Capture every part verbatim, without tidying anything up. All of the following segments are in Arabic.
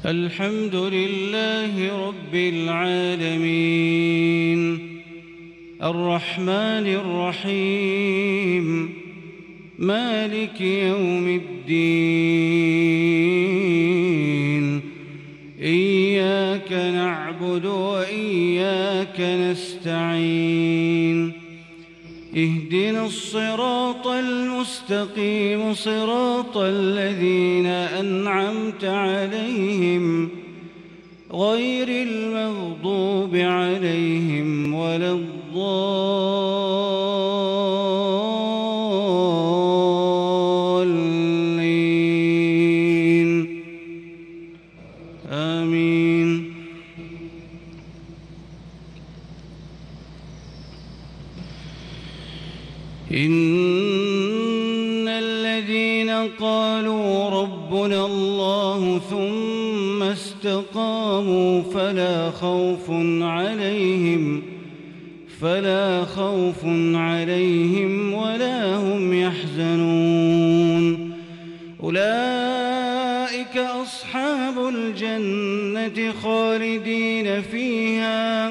الحمد لله رب العالمين الرحمن الرحيم مالك يوم الدين إياك نعبد وإياك نستعين اهدنا الصراط المستقيم صراط الذين أنعمت عليهم غير المغضوب عليهم ولا الضالين آمين. إن الذين قالوا ربنا الله ثم استقاموا فلا خوف عليهم فلا خوف عليهم ولا هم يحزنون أولئك أصحاب الجنة خالدين فيها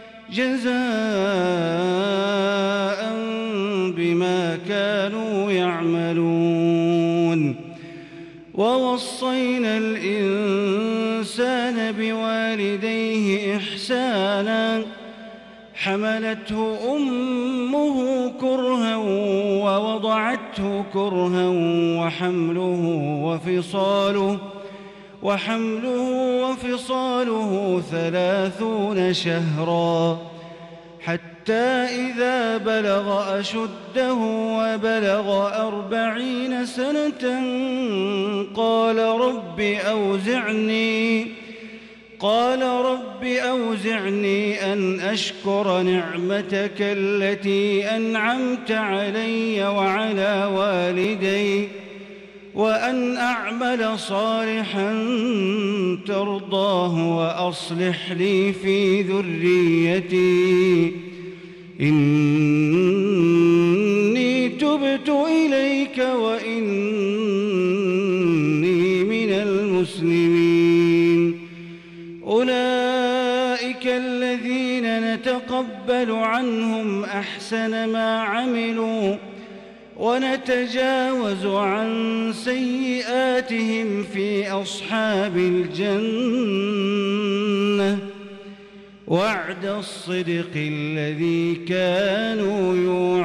جزاء بما كانوا يعملون. ووصينا الإنسان بوالديه إحسانا حملته أمه كرها ووضعته كرها وحمله وفصاله وحمله وفصاله ثلاثون شهرا حتى إذا بلغ أشده وبلغ أربعين سنة قال رب أوزعني قال رب أوزعني أن أشكر نعمتك التي أنعمت علي وعلى والدي وأن أعمل صالحا ترضاه وأصلح لي في ذريتي إني تبت إليك وإني من المسلمين. أولئك الذين نتقبل عنهم أحسن ما عملوا ونتجاوز عن سيئاتهم في أصحاب الجنة وعد الصدق الذي كانوا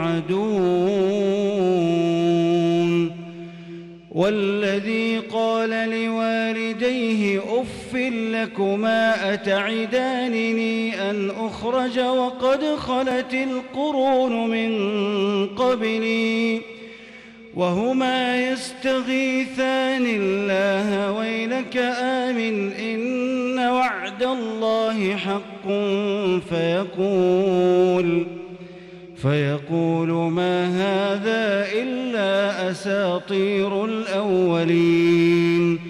يوعدون. والذي قال لوالديه أف لكما أتعدانني أن أخرج وقد خلت القرون من قبلي وهما يستغيثان الله ويلك آمن إن وعد الله حق فيقول فيقول ما هذا إلا أساطير الأولين.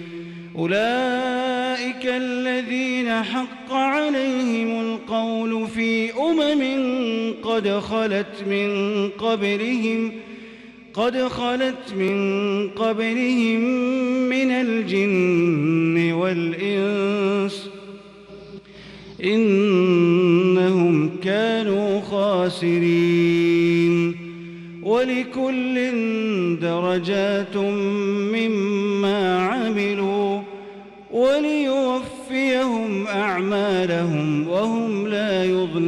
أولئك الذين حق عليهم القول في أمم قد خلت من قبلهم قد خلت من قبلهم من الجن والإنس إنهم كانوا خاسرين. ولكل درجات مما عملوا وليوفيهم أعمالهم وهم لا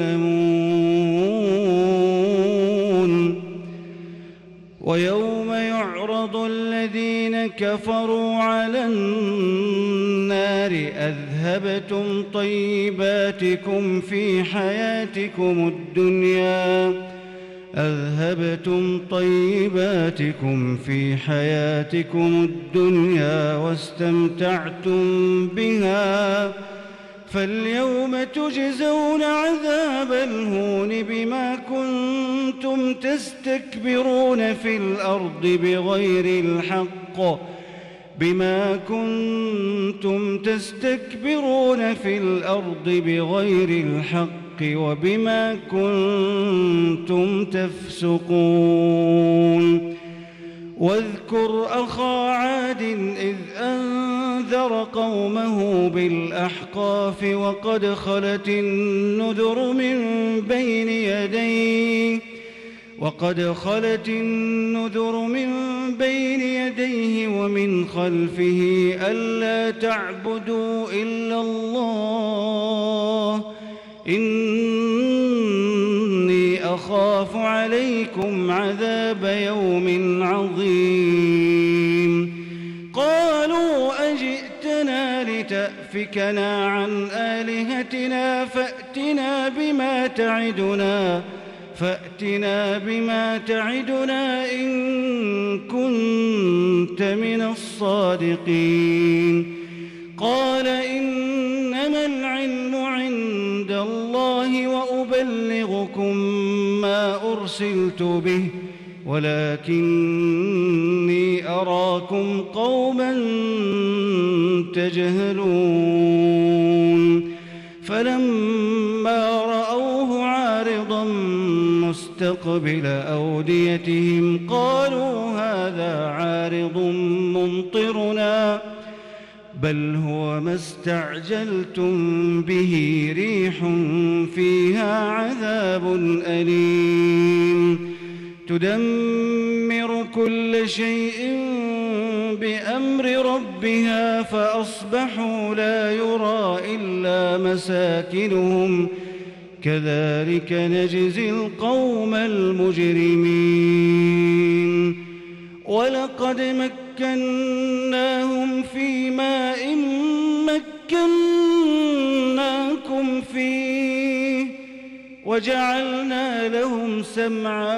يظلمون. ويوم يعرض الذين كفروا على النار أذهبتم طيباتكم في حياتكم الدنيا أذهبتم طيباتكم في حياتكم الدنيا واستمتعتم بها فاليوم تجزون عذاب الهون بما كنتم تستكبرون في الأرض بغير الحق بما كنتم تستكبرون في الأرض بغير الحق وبما كنتم تفسقون. واذكر أخا عاد إذ أنذر أنذر قومه بالأحقاف وقد خلت النذر من بين يديه وقد خلت النذر من بين يديه ومن خلفه ألا تعبدوا إلا الله إني أخاف عليكم عذاب يوم عظيم قالوا أجئتنا لتأفكنا عن آلهتنا فأتنا بما تعدنا فأتنا بما تعدنا إن كنت من الصادقين قال إنما العلم عند الله وأبلغكم ما أرسلت به ولكني أراكم قوما تجهلون فلما رأوه عارضا مستقبل أوديتهم قالوا هذا عارض ممطرنا بل هو ما استعجلتم به ريح فيها عذاب أليم تدمر كل شيء بأمر ربها فأصبحوا لا يرى إلا مساكنهم كذلك نجزي القوم المجرمين ولقد مكناهم في ماء مكناكم فيه وجعلنا لهم سمعا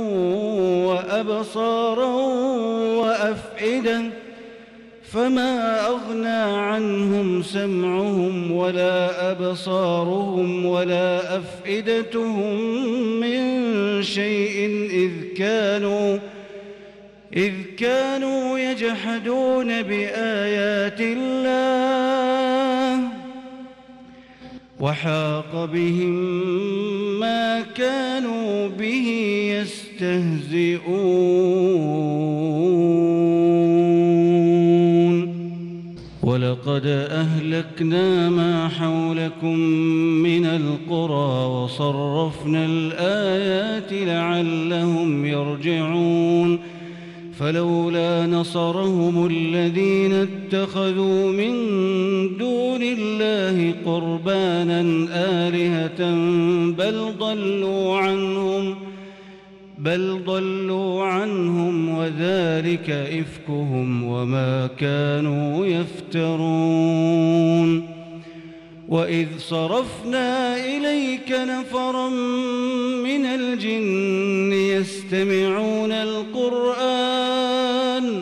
وأبصارا وأفئدة فما أغنى عنهم سمعهم ولا أبصارهم ولا أفئدتهم من شيء إذ كانوا إذ كانوا يجحدون بآيات الله وحاق بهم ما كانوا به يستهزئون ولقد أهلكنا ما حولكم من القرى وصرفنا الآيات لعلهم يرجعون فلولا نصرهم الذين اتخذوا من دون الله قربانا آلهة بل ضلوا عنهم بل ضلوا عنهم وذلك إفكهم وما كانوا يفترون وإذ صرفنا إليك نفرا من الجن يستمعون القرآن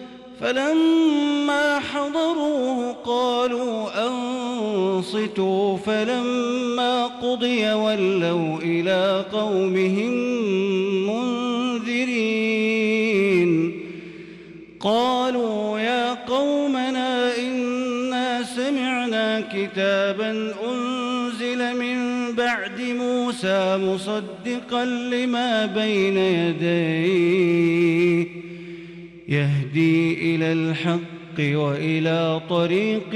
فلما حضروه قالوا أنصتوا فلما قضي ولوا إلى قومهم منذرين قالوا يا قومنا إنا سمعنا كتابا أنزل من بعد موسى مصدقا لما بين يديه يهدي إلى الحق وإلى طريق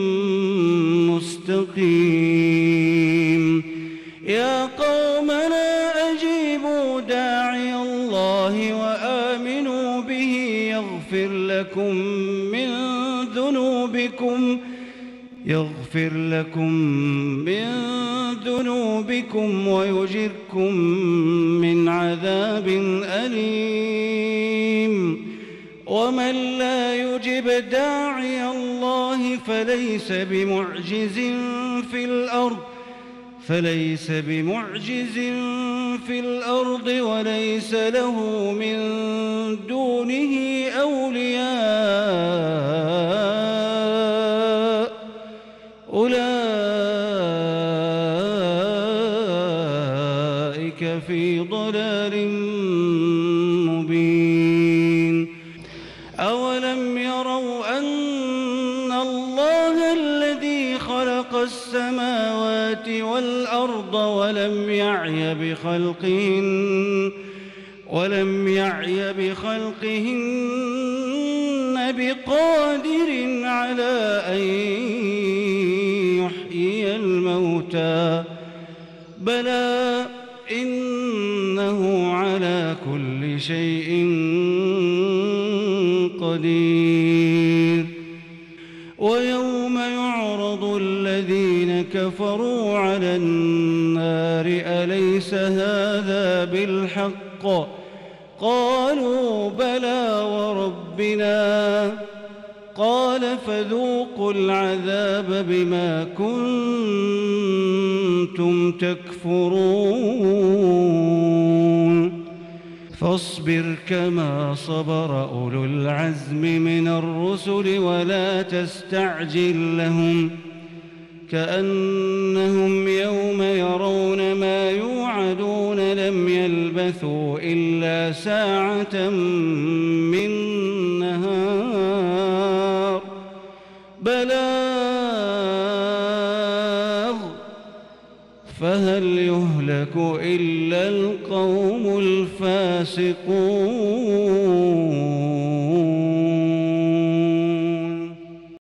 مستقيم يا قومنا أجيبوا داعي الله وآمنوا به يغفر لكم من ذنوبكم يغفر لكم من ذنوبكم ويجركم من عذاب أليم ومن لا يجب داعي الله فليس بمعجز في الأرض فليس بمعجز في الأرض وليس له من دونه أولياء أولئك في ضلال مبين أولم يروا أن الله الذي خلق السماوات والأرض ولم يعي بخلقهن ولم يعي بخلقهن بقادر على أن يحيي الموتى بلى إنه على كل شيء قدير ويوم يعرض الذين كفروا على النار أليس هذا بالحق قالوا بلى وربنا قال فذوقوا العذاب بما كنتم تكفرون فاصبر كما صبر أولو العزم من الرسل ولا تستعجل لهم كأنهم يوم يرون ما يوعدون لم يلبثوا إلا ساعة من نهار بلاغ فهل يهلك إلا القوم الفاسقون